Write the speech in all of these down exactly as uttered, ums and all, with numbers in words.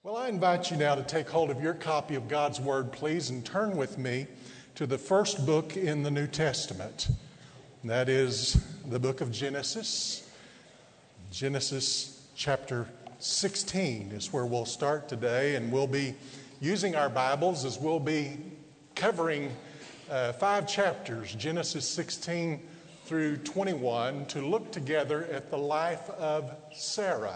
Well, I invite you now to take hold of your copy of God's Word, please, and turn with me to the first book in the New Testament. And that is the book of Genesis. Genesis chapter sixteen is where we'll start today, and we'll be using our Bibles as we'll be covering uh, five chapters, Genesis sixteen through twenty-one, to look together at the life of Sarah.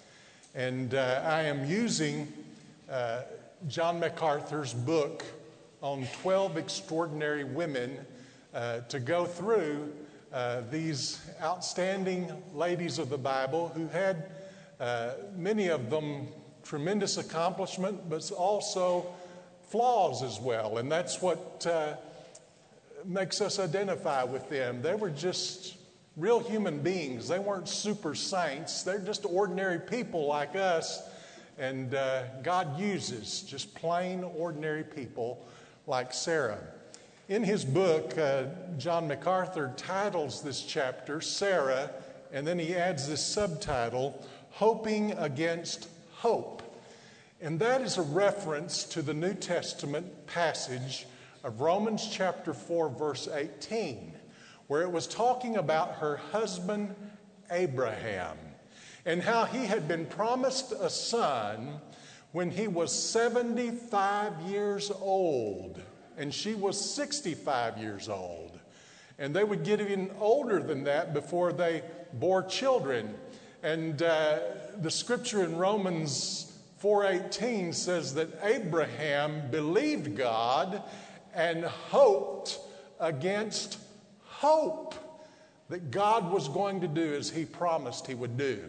And uh, I am using uh, John MacArthur's book on twelve Extraordinary Women uh, to go through uh, these outstanding ladies of the Bible who had, uh, many of them, tremendous accomplishment, but also flaws as well. And that's what uh, makes us identify with them. They were just real human beings. They weren't super saints. They're just ordinary people like us. And uh, God uses just plain ordinary people like Sarah. In his book, uh, John MacArthur titles this chapter Sarah, and then he adds this subtitle, Hoping Against Hope. And that is a reference to the New Testament passage of Romans chapter four, verse eighteen. Where it was talking about her husband, Abraham, and how he had been promised a son when he was seventy-five years old, and she was sixty-five years old. And they would get even older than that before they bore children. And uh, the scripture in Romans four eighteen says that Abraham believed God and hoped against hope that God was going to do as he promised he would do.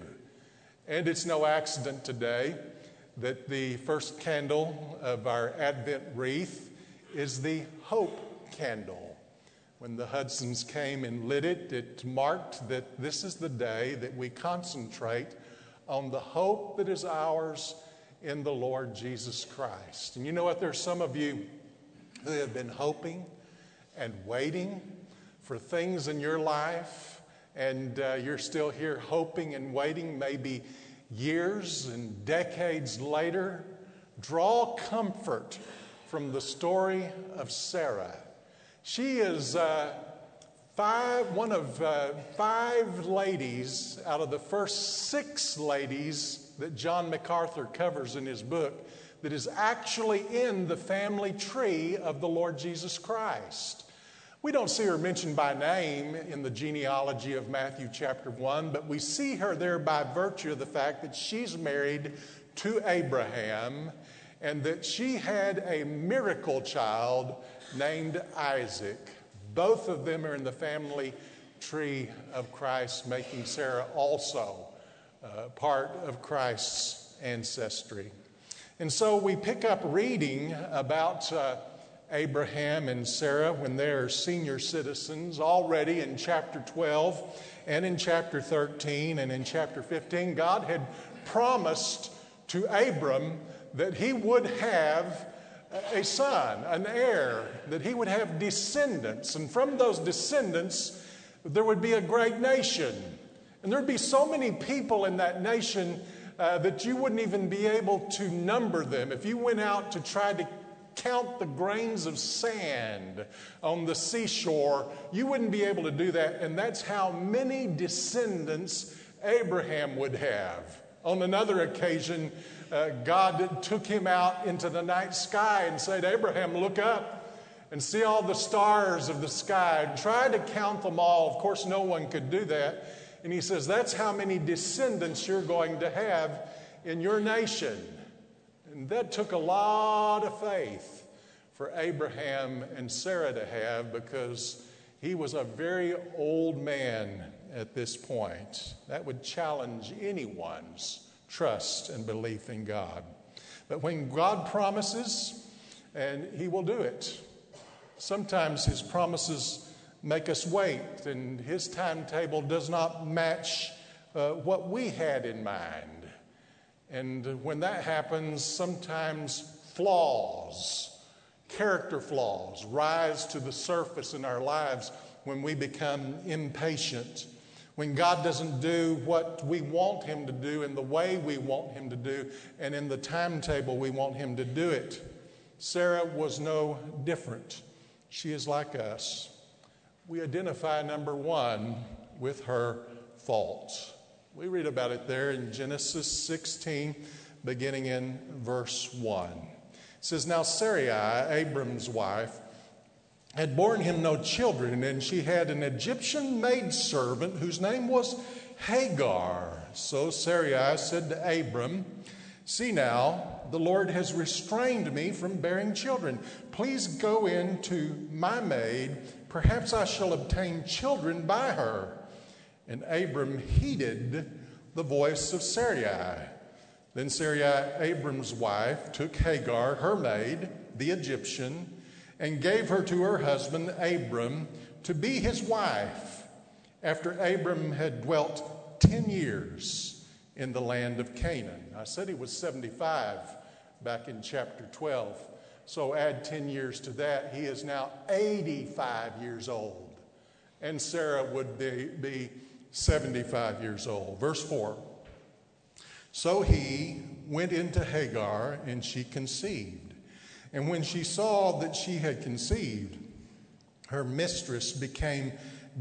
And it's no accident today that the first candle of our Advent wreath is the hope candle. When the Hudsons came and lit it, it marked that this is the day that we concentrate on the hope that is ours in the Lord Jesus Christ. And you know what? There's some of you who have been hoping and waiting for things in your life, and uh, you're still here hoping and waiting, maybe years and decades later. Draw comfort from the story of Sarah. She is uh, five, one of uh, five ladies out of the first six ladies that John MacArthur covers in his book that is actually in the family tree of the Lord Jesus Christ. We don't see her mentioned by name in the genealogy of Matthew chapter one, but we see her there by virtue of the fact that she's married to Abraham and that she had a miracle child named Isaac. Both of them are in the family tree of Christ, making Sarah also uh, part of Christ's ancestry. And so we pick up reading about uh, Abraham and Sarah when they're senior citizens already in chapter twelve and in chapter thirteen and in chapter fifteen. God had promised to Abram that he would have a son, an heir, that he would have descendants. And from those descendants, there would be a great nation. And there'd be so many people in that nation uh, that you wouldn't even be able to number them. If you went out to try to count the grains of sand on the seashore, you wouldn't be able to do that. And that's how many descendants Abraham would have. On another occasion, uh, God took him out into the night sky and said, Abraham, look up and see all the stars of the sky. And try to count them all. Of course, no one could do that. And he says, that's how many descendants you're going to have in your nation. And that took a lot of faith for Abraham and Sarah to have, because he was a very old man at this point. That would challenge anyone's trust and belief in God. But when God promises, and he will do it. Sometimes his promises make us wait, and his timetable does not match uh, what we had in mind. And when that happens, sometimes flaws, character flaws, rise to the surface in our lives when we become impatient when God doesn't do what we want him to do in the way we want him to do and in the timetable we want him to do it. Sarah was no different. She is like us. We identify, number one, with her faults. We read about it there in Genesis sixteen, beginning in verse one. It says, "Now Sarai, Abram's wife, had borne him no children, and she had an Egyptian maidservant whose name was Hagar. So Sarai said to Abram, 'See now, the Lord has restrained me from bearing children. Please go in to my maid. Perhaps I shall obtain children by her.' And Abram heeded the voice of Sarai. Then Sarai, Abram's wife, took Hagar, her maid, the Egyptian, and gave her to her husband Abram to be his wife, after Abram had dwelt ten years in the land of Canaan." I said he was seventy-five back in chapter twelve. So add ten years to that. He is now eighty-five years old. And Sarah would be, be seventy-five years old. Verse four. "So he went into Hagar, and she conceived. And when she saw that she had conceived, her mistress became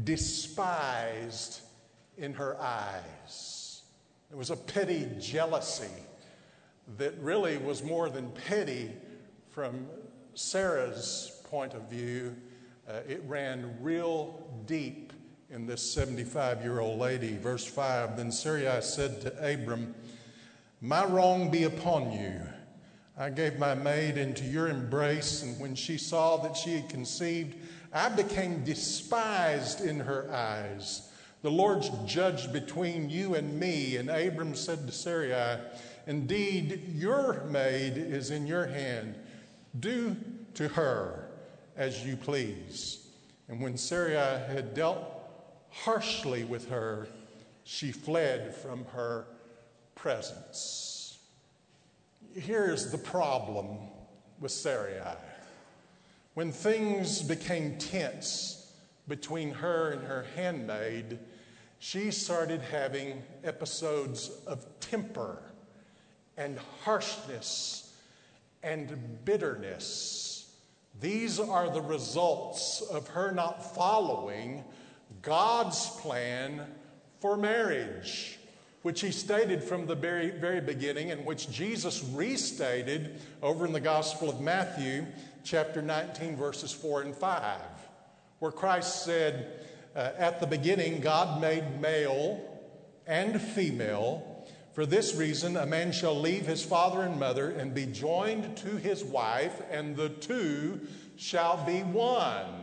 despised in her eyes." There was a petty jealousy that really was more than petty from Sarah's point of view. Uh, it ran real deep in this seventy-five-year-old lady. Verse five, "Then Sarai said to Abram, 'My wrong be upon you. I gave my maid into your embrace, and when she saw that she had conceived, I became despised in her eyes. The Lord's judged between you and me.' And Abram said to Sarai, 'Indeed, your maid is in your hand. Do to her as you please.' And when Sarai had dealt harshly with her, she fled from her presence." Here's the problem with Sarai. When things became tense between her and her handmaid, she started having episodes of temper and harshness and bitterness. These are the results of her not following God's plan for marriage, which he stated from the very, very beginning, and which Jesus restated over in the Gospel of Matthew, chapter nineteen, verses four and five, where Christ said, uh, "At the beginning, God made male and female. For this reason, a man shall leave his father and mother and be joined to his wife, and the two shall be one."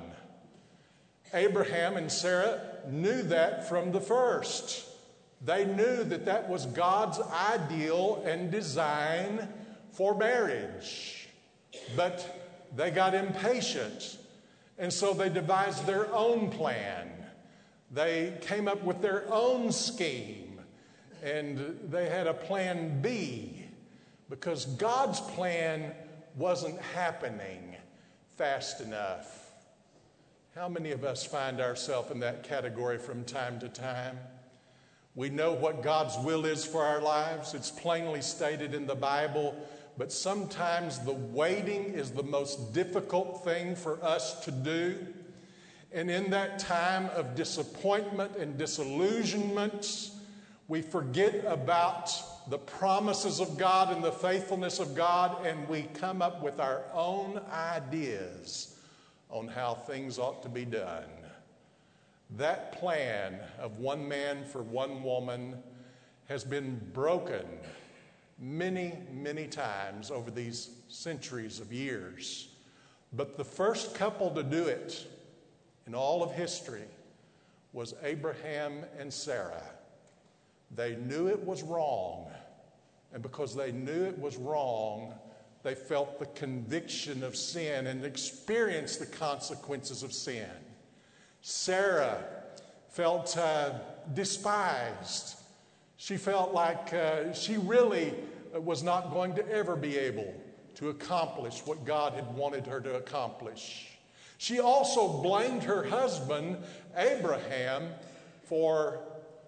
Abraham and Sarah knew that from the first. They knew that that was God's ideal and design for marriage. But they got impatient, and so they devised their own plan. They came up with their own scheme, and they had a plan B, because God's plan wasn't happening fast enough. How many of us find ourselves in that category from time to time? We know what God's will is for our lives. It's plainly stated in the Bible, but sometimes the waiting is the most difficult thing for us to do. And in that time of disappointment and disillusionment, we forget about the promises of God and the faithfulness of God, and we come up with our own ideas on how things ought to be done. That plan of one man for one woman has been broken many, many times over these centuries of years. But the first couple to do it in all of history was Abraham and Sarah. They knew it was wrong, and because they knew it was wrong, they felt the conviction of sin and experienced the consequences of sin. Sarah felt uh, despised. She felt like uh, she really was not going to ever be able to accomplish what God had wanted her to accomplish. She also blamed her husband, Abraham, for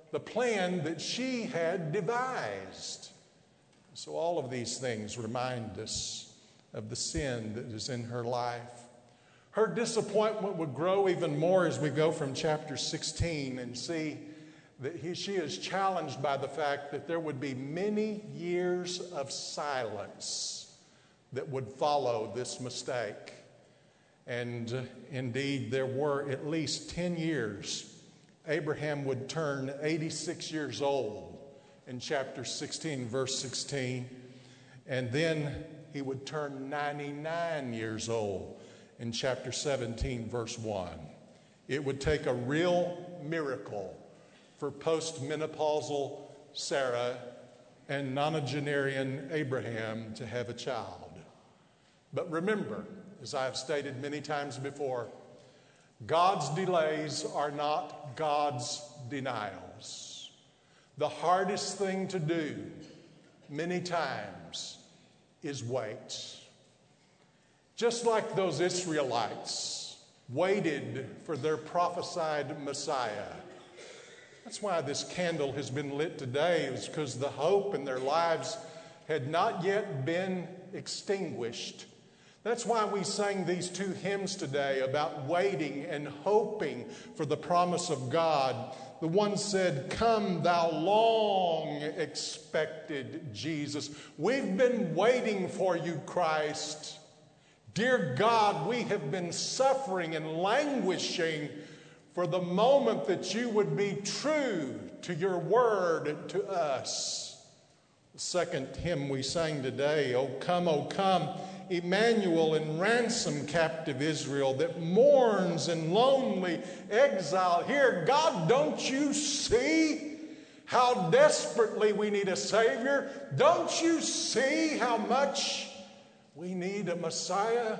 the plan that she had devised. So all of these things remind us of the sin that is in her life. Her disappointment would grow even more as we go from chapter sixteen and see that he, she is challenged by the fact that there would be many years of silence that would follow this mistake. And uh, indeed, there were at least ten years. Abraham would turn eighty-six years old in chapter sixteen, verse sixteen. And then he would turn ninety-nine years old in chapter seventeen, verse one. It would take a real miracle for postmenopausal Sarah and nonagenarian Abraham to have a child. But remember, as I have stated many times before, God's delays are not God's denials. The hardest thing to do many times is wait. Just like those Israelites waited for their prophesied Messiah. That's why this candle has been lit today, is because the hope in their lives had not yet been extinguished. That's why we sang these two hymns today about waiting and hoping for the promise of God. The one said, "Come, thou long expected Jesus." We've been waiting for you, Christ. Dear God, we have been suffering and languishing for the moment that you would be true to your word to us. The second hymn we sang today, "O come, O come, Emmanuel, and ransom captive Israel that mourns in lonely exile here." God, don't you see how desperately we need a Savior? Don't you see how much we need a Messiah?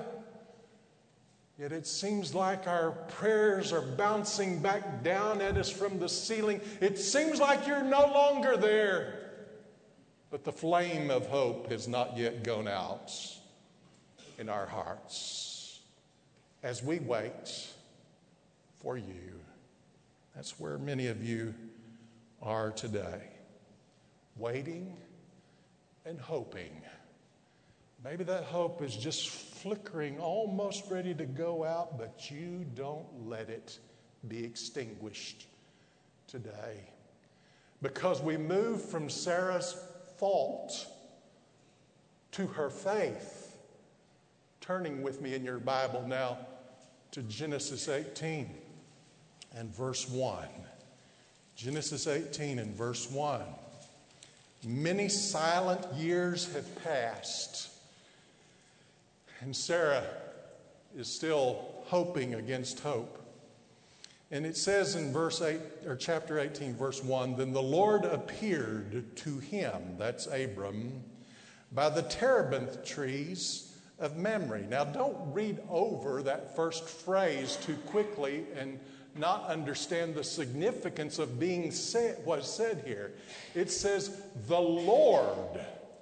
Yet it seems like our prayers are bouncing back down at us from the ceiling. It seems like you're no longer there. But the flame of hope has not yet gone out in our hearts as we wait for you. That's where many of you are today, waiting and hoping. Maybe that hope is just flickering, almost ready to go out, but you don't let it be extinguished today. Because we move from Sarah's fault to her faith. Turning with me in your Bible now to Genesis eighteen and verse one. Genesis eighteen and verse one. Many silent years have passed, and Sarah is still hoping against hope. And it says in verse eight, or chapter eighteen, verse one, "Then the Lord appeared to him," that's Abram, "by the terebinth trees of Mamre." Now, don't read over that first phrase too quickly and not understand the significance of being said, what's said here. It says, the Lord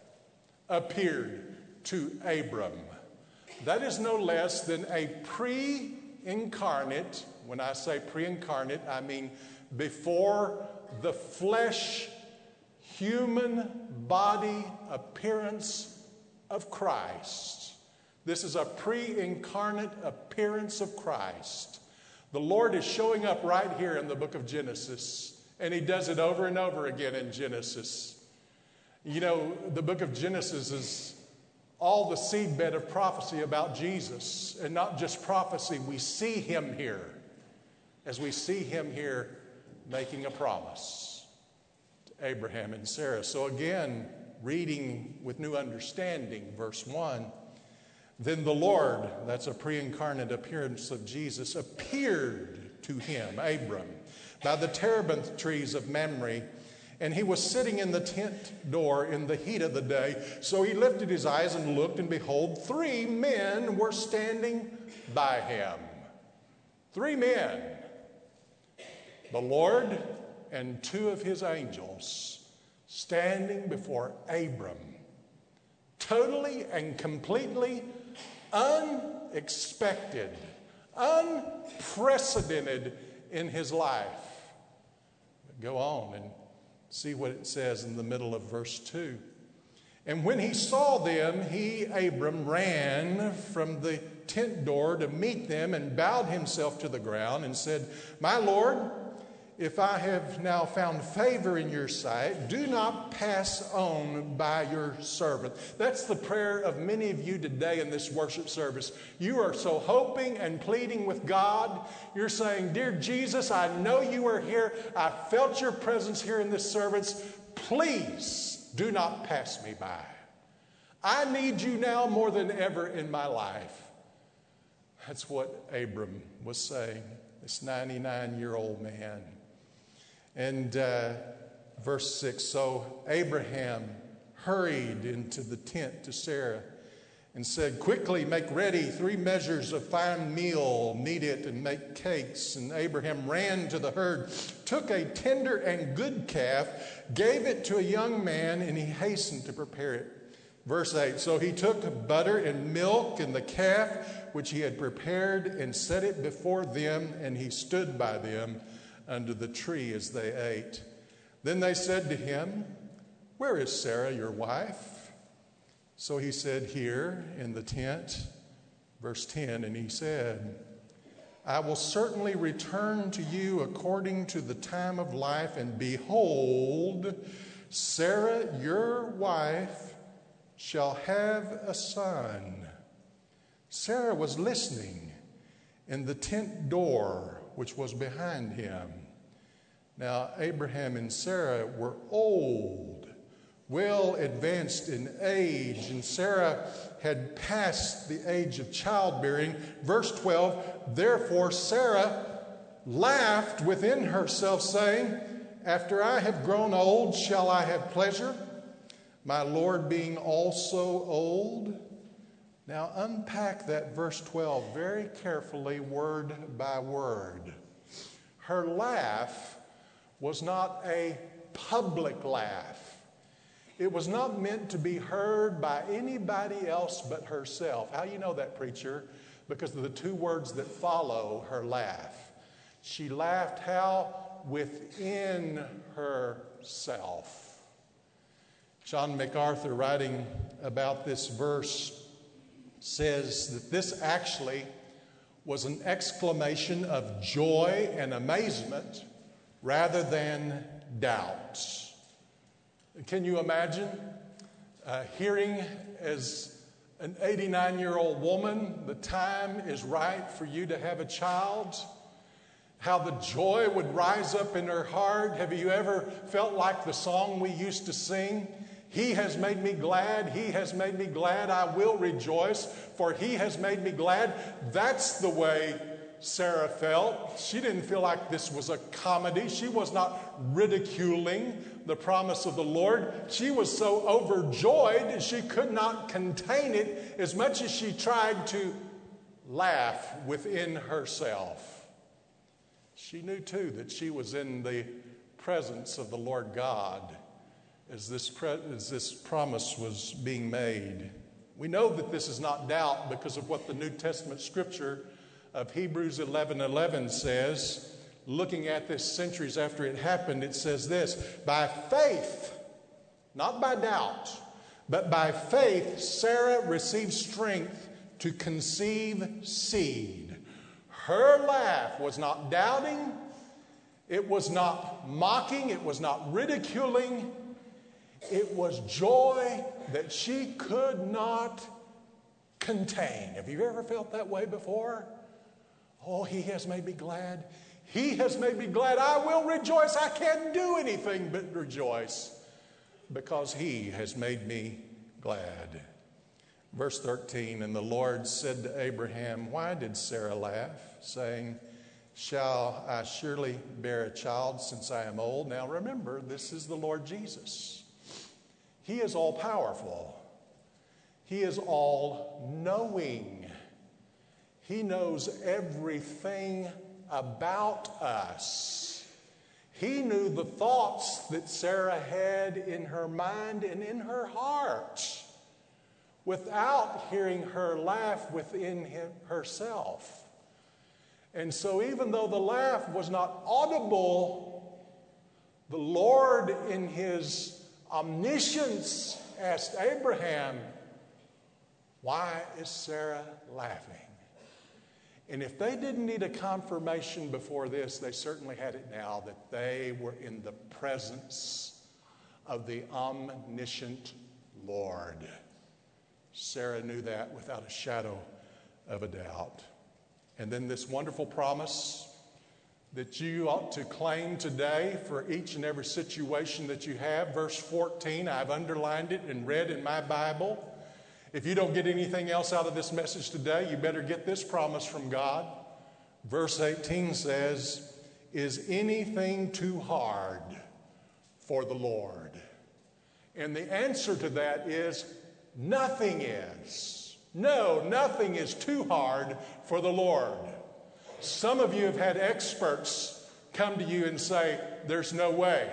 appeared to Abram. That is no less than a pre-incarnate. When I say pre-incarnate, I mean before the flesh, human body appearance of Christ. This is a pre-incarnate appearance of Christ. The Lord is showing up right here in the book of Genesis, and he does it over and over again in Genesis. You know, the book of Genesis is all the seedbed of prophecy about Jesus, and not just prophecy. We see him here, as we see him here making a promise to Abraham and Sarah. So again, reading with new understanding, verse one, "Then the Lord," that's a pre-incarnate appearance of Jesus, "appeared to him," Abram, "by the terebinth trees of Mamre. And he was sitting in the tent door in the heat of the day. So he lifted his eyes and looked, and behold, three men were standing by him." Three men. The Lord and two of his angels standing before Abram. Totally and completely unexpected, unprecedented in his life. Go on and see what it says in the middle of verse two. And when he saw them, he, Abram, ran from the tent door to meet them and bowed himself to the ground and said, My Lord, if I have now found favor in your sight, do not pass on by your servant. That's the prayer of many of you today in this worship service. You are so hoping and pleading with God. You're saying, Dear Jesus, I know you are here. I felt your presence here in this service. Please do not pass me by. I need you now more than ever in my life. That's what Abram was saying, this ninety-nine-year-old man. And uh, verse six, so Abraham hurried into the tent to Sarah and said, Quickly make ready three measures of fine meal, knead it and make cakes. And Abraham ran to the herd, took a tender and good calf, gave it to a young man, and he hastened to prepare it. Verse eight, so he took butter and milk and the calf which he had prepared and set it before them, and he stood by them under the tree as they ate. Then they said to him, Where is Sarah, your wife? So he said, Here in the tent. Verse ten, and he said, I will certainly return to you according to the time of life, and behold, Sarah, your wife, shall have a son. Sarah was listening in the tent door, which was behind him. Now, Abraham and Sarah were old, well advanced in age, and Sarah had passed the age of childbearing. Verse twelve, therefore Sarah laughed within herself, saying, After I have grown old, shall I have pleasure, my Lord being also old? Now unpack that verse twelve very carefully, word by word. Her laugh was not a public laugh. It was not meant to be heard by anybody else but herself. How do you know that, preacher? Because of the two words that follow her laugh. She laughed how? Within herself. John MacArthur, writing about this verse, says that this actually was an exclamation of joy and amazement rather than doubt. Can you imagine uh, hearing as an eighty-nine-year-old woman, the time is right for you to have a child? How the joy would rise up in her heart. Have you ever felt like the song we used to sing? He has made me glad, he has made me glad, I will rejoice, for he has made me glad. That's the way Sarah felt. She didn't feel like this was a comedy. She was not ridiculing the promise of the Lord. She was so overjoyed she could not contain it as much as she tried to laugh within herself. She knew too that she was in the presence of the Lord God as this, pre- as this promise was being made. We know that this is not doubt because of what the New Testament scripture of Hebrews eleven eleven says. Looking at this centuries after it happened, it says this, by faith, not by doubt, but by faith, Sarah received strength to conceive seed. Her laugh was not doubting, it was not mocking, it was not ridiculing, it was joy that she could not contain. Have you ever felt that way before? Oh, he has made me glad. He has made me glad. I will rejoice. I can't do anything but rejoice because he has made me glad. Verse thirteen, and the Lord said to Abraham, why did Sarah laugh, saying, shall I surely bear a child since I am old? Now remember, this is the Lord Jesus. He is all powerful. He is all knowing. He knows everything about us. He knew the thoughts that Sarah had in her mind and in her heart without hearing her laugh within him, herself. And so even though the laugh was not audible, The Lord, in his omniscience, asked Abraham, "Why is Sarah laughing?" And if they didn't need a confirmation before this, they certainly had it now that they were in the presence of the omniscient Lord. Sarah knew that without a shadow of a doubt. And then this wonderful promise that you ought to claim today for each and every situation that you have. Verse fourteen, I've underlined it and read in my Bible. If you don't get anything else out of this message today, you better get this promise from God. Verse eighteen says, "Is anything too hard for the Lord?" And the answer to that is, nothing is. No, nothing is too hard for the Lord. Some of you have had experts come to you and say, "There's no way."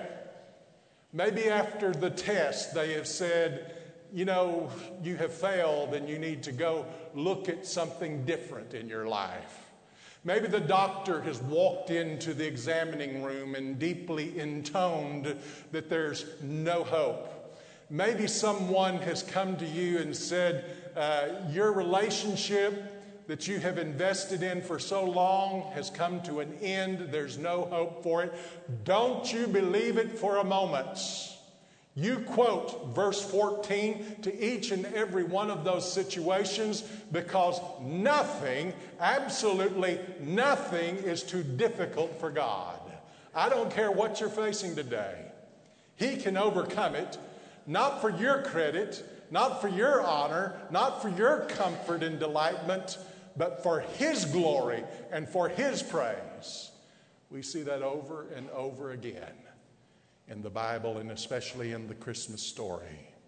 Maybe after the test, they have said, "You know, you have failed and you need to go look at something different in your life." Maybe the doctor has walked into the examining room and deeply intoned that there's no hope. Maybe someone has come to you and said, uh, your relationship that you have invested in for so long has come to an end. There's no hope for it. Don't you believe it for a moment. You quote verse fourteen to each and every one of those situations, because nothing, absolutely nothing, is too difficult for God. I don't care what you're facing today. He can overcome it, not for your credit, not for your honor, not for your comfort and delightment, but for His glory and for His praise. We see that over and over again in the Bible, and especially in the Christmas story.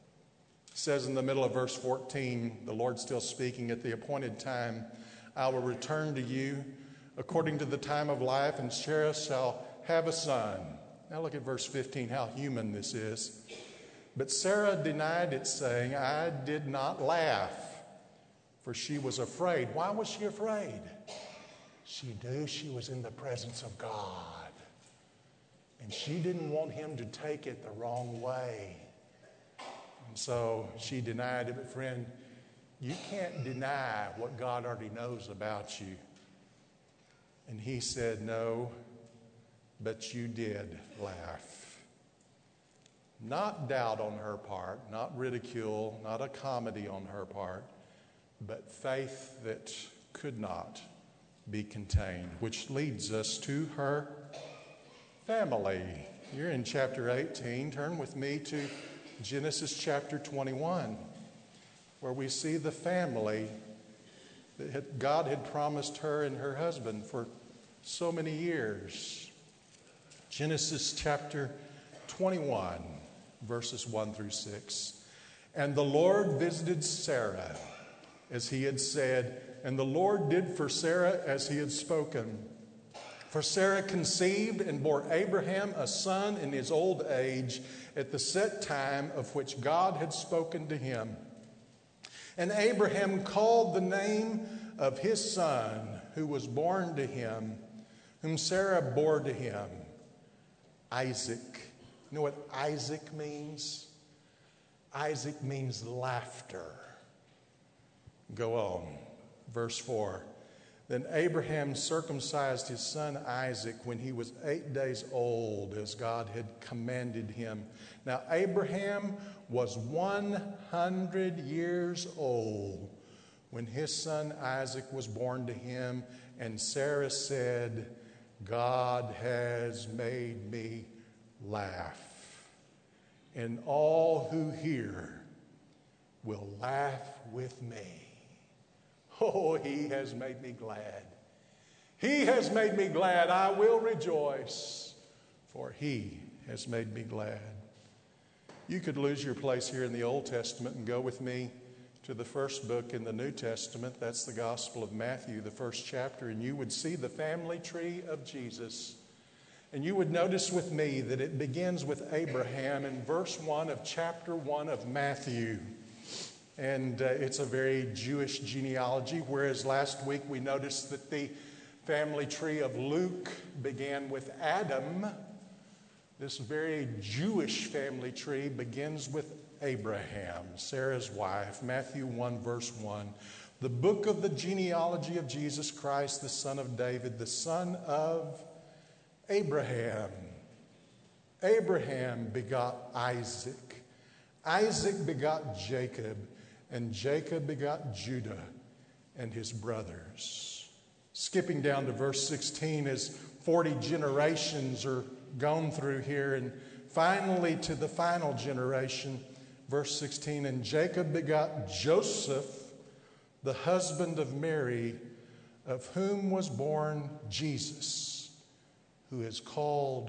It says in the middle of verse fourteen, the Lord still speaking, "At the appointed time I will return to you according to the time of life, and Sarah shall have a son." Now look at verse fifteen, how human this is. "But Sarah denied it, saying, I did not laugh, for she was afraid." Why was she afraid? She knew she was in the presence of God. And she didn't want him to take it the wrong way. And so she denied it. But friend, you can't deny what God already knows about you. And he said, "No, but you did laugh." Not doubt on her part, not ridicule, not a comedy on her part, but faith that could not be contained, which leads us to her family. You're in chapter eighteen. Turn with me to Genesis chapter twenty-one, where we see the family that God had promised her and her husband for so many years. Genesis chapter twenty-one, verses one through six. "And the Lord visited Sarah as he had said, and the Lord did for Sarah as he had spoken. For Sarah conceived and bore Abraham a son in his old age at the set time of which God had spoken to him. And Abraham called the name of his son who was born to him, whom Sarah bore to him, Isaac." You know what Isaac means? Isaac means laughter. Go on. Verse four. "Then Abraham circumcised his son Isaac when he was eight days old, as God had commanded him. Now Abraham was one hundred years old when his son Isaac was born to him, and Sarah said, God has made me laugh, and all who hear will laugh with me. Oh, he has made me glad. He has made me glad. I will rejoice, for he has made me glad." You could lose your place here in the Old Testament and go with me to the first book in the New Testament. That's the Gospel of Matthew, the first chapter, and you would see the family tree of Jesus. And you would notice with me that it begins with Abraham in verse one of chapter one of Matthew. And uh, it's a very Jewish genealogy, whereas last week we noticed that the family tree of Luke began with Adam. This very Jewish family tree begins with Abraham, Sarah's wife. Matthew one, verse one. The book of the genealogy of Jesus Christ, the son of David, the son of Abraham. Abraham begot Isaac. Isaac begot Jacob, and Jacob begot Judah and his brothers. Skipping down to verse sixteen, as forty generations are gone through here, and finally to the final generation, verse sixteen, and Jacob begot Joseph, the husband of Mary, of whom was born Jesus, who is called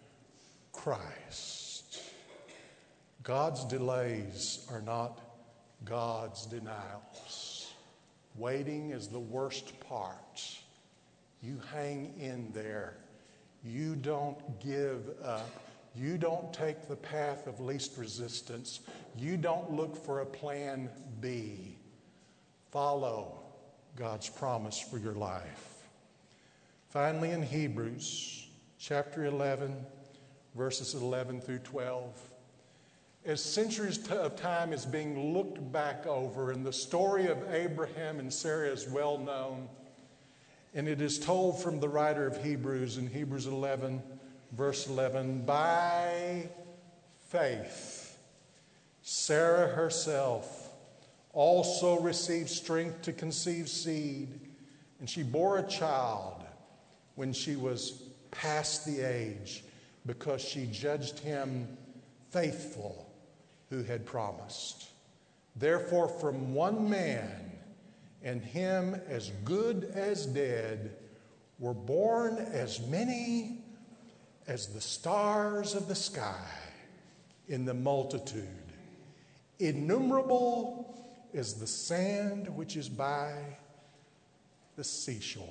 Christ. God's delays are not God's denials. Waiting is the worst part. You hang in there. You don't give up. You don't take the path of least resistance. You don't look for a plan B. Follow God's promise for your life. Finally, in Hebrews chapter eleven, verses eleven through twelve, as centuries of time is being looked back over, and the story of Abraham and Sarah is well known, and it is told from the writer of Hebrews in Hebrews eleven, verse eleven, by faith, Sarah herself also received strength to conceive seed, and she bore a child when she was past the age, because she judged him faithful who had promised. Therefore, from one man, and him as good as dead, were born as many as the stars of the sky in the multitude, innumerable as the sand which is by the seashore.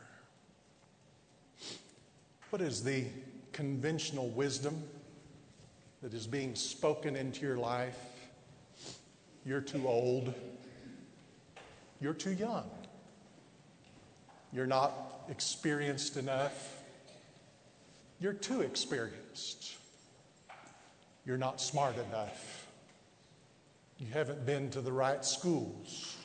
What is the conventional wisdom that is being spoken into your life? You're too old. You're too young. You're not experienced enough. You're too experienced. You're not smart enough. You haven't been to the right schools.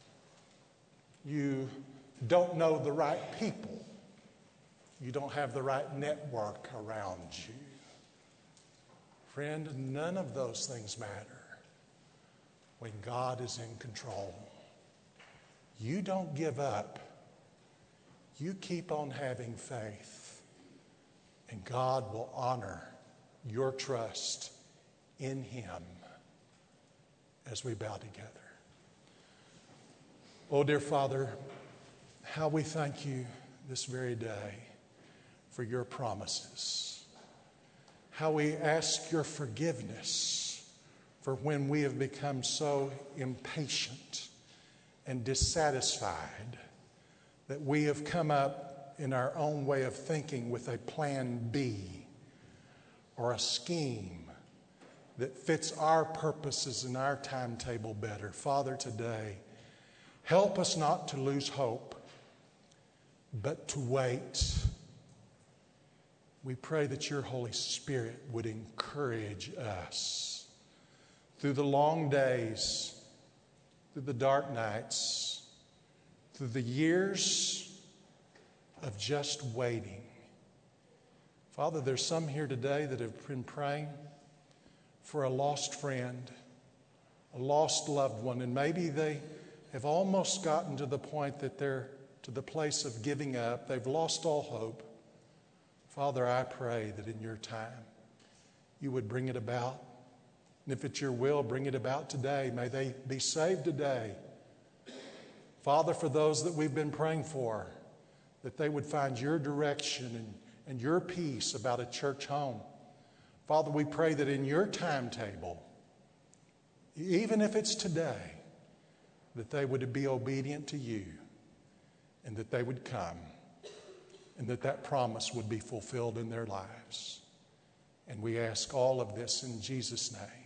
You don't know the right people. You don't have the right network around you. Friend, none of those things matter when God is in control. You don't give up. You keep on having faith, and God will honor your trust in Him as we bow together. Oh, dear Father, how we thank you this very day for your promises. How we ask your forgiveness for when we have become so impatient and dissatisfied that we have come up in our own way of thinking with a plan B or a scheme that fits our purposes and our timetable better. Father, today, help us not to lose hope, but to wait. We pray that your Holy Spirit would encourage us through the long days, through the dark nights, through the years of just waiting. Father, there's some here today that have been praying for a lost friend, a lost loved one, and maybe they have almost gotten to the point that they're to the place of giving up. They've lost all hope. Father, I pray that in your time you would bring it about. And if it's your will, bring it about today. May they be saved today. Father, for those that we've been praying for, that they would find your direction and, and your peace about a church home. Father, we pray that in your timetable, even if it's today, that they would be obedient to you and that they would come and that that promise would be fulfilled in their lives. And we ask all of this in Jesus' name.